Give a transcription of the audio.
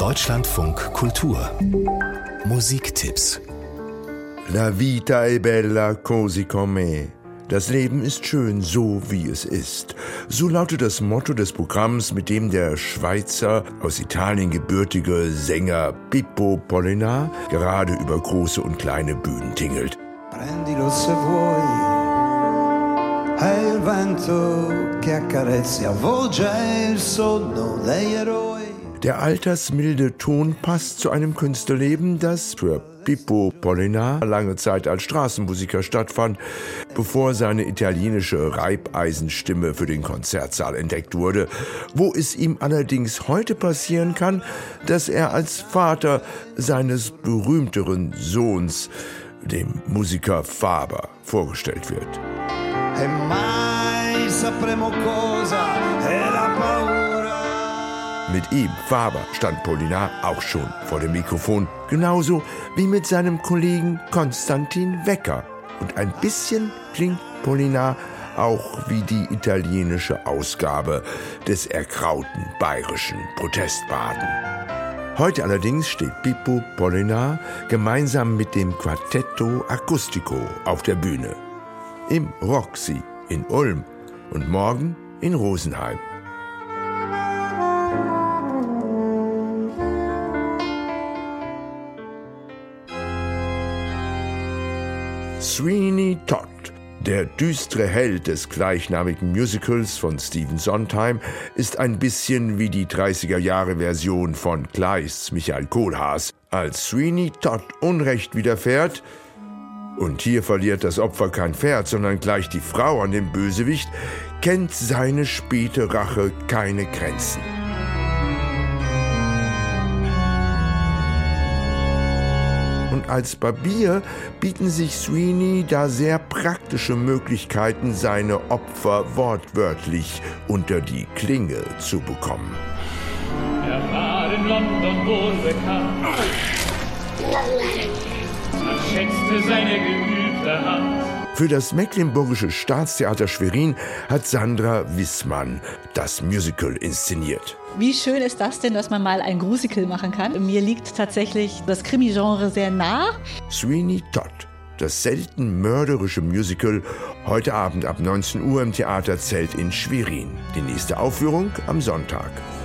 Deutschlandfunk Kultur Musiktipps. La vita è bella così com'è. Das Leben ist schön, so wie es ist. So lautet das Motto des Programms, mit dem der Schweizer, aus Italien gebürtige Sänger Pippo Pollinar gerade über große und kleine Bühnen tingelt. Prendilo se vuoi, è il vento che accarezza, avvolge il sonno degli eroi. Der altersmilde Ton passt zu einem Künstlerleben, das für Pippo Pollinar lange Zeit als Straßenmusiker stattfand, bevor seine italienische Reibeisenstimme für den Konzertsaal entdeckt wurde, wo es ihm allerdings heute passieren kann, dass er als Vater seines berühmteren Sohns, dem Musiker Faber, vorgestellt wird. E mai sapremo cosa è la paura. Mit ihm, Faber, stand Pollinar auch schon vor dem Mikrofon, genauso wie mit seinem Kollegen Konstantin Wecker. Und ein bisschen klingt Pollinar auch wie die italienische Ausgabe des erkrauten bayerischen Protestbaden. Heute allerdings steht Pippo Pollinar gemeinsam mit dem Quartetto Acustico auf der Bühne. Im Roxy in Ulm und morgen in Rosenheim. Sweeney Todd, der düstere Held des gleichnamigen Musicals von Stephen Sondheim, ist ein bisschen wie die 30er-Jahre-Version von Kleists Michael Kohlhaas. Als Sweeney Todd Unrecht widerfährt, und hier verliert das Opfer kein Pferd, sondern gleich die Frau an dem Bösewicht, kennt seine späte Rache keine Grenzen. Und als Barbier bieten sich Sweeney da sehr praktische Möglichkeiten, seine Opfer wortwörtlich unter die Klinge zu bekommen. Er war in London wohl bekannt. Man schätzte seine geübte Hand. Für das Mecklenburgische Staatstheater Schwerin hat Sandra Wissmann das Musical inszeniert. Wie schön ist das denn, dass man mal ein Grusical machen kann? Mir liegt tatsächlich das Krimi-Genre sehr nah. Sweeney Todd, das selten mörderische Musical, heute Abend ab 19 Uhr im Theater Zelt in Schwerin. Die nächste Aufführung am Sonntag.